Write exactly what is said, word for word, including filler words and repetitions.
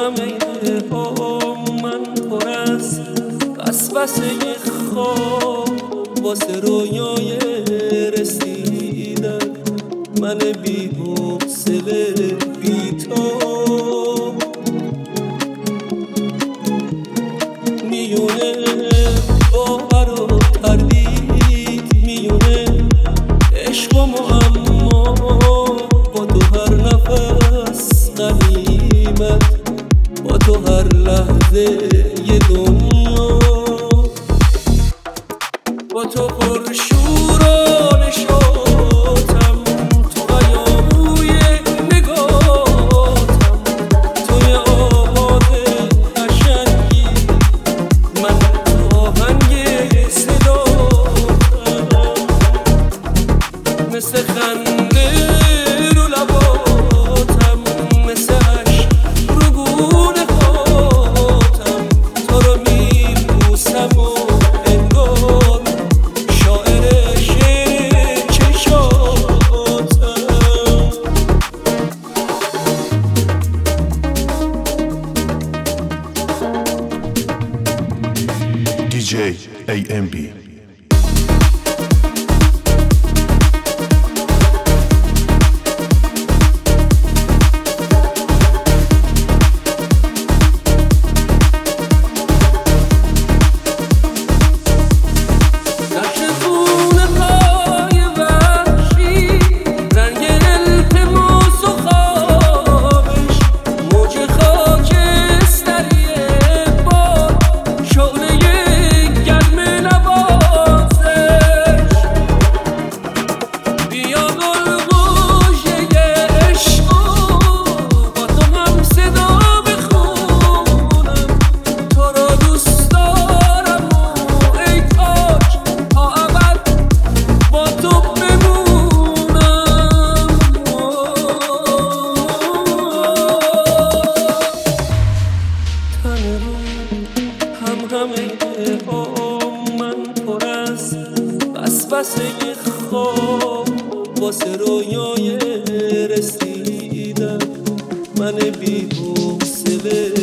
همه هام من پر از وسوسه خواب واسه رویای رسیدن من بی حوصله بی تو میونه باور و تردید میونه عشق و معما با تو هر نفس غنیمت با تو هر لحظه یه دنیا با تو پر شور و نشاطم تو هیاهوی نگاهتم توی آواز قشنگی من تو آهنگ صداتم مثل خنده رو لباتم مثل عشق رو گونه هاتم تو رو میبوسم و انگار شاعر شعر چشاتم دی جی ای ام بی من پر از وسوسه خواب واسه رویای رسیدن من بی حوصله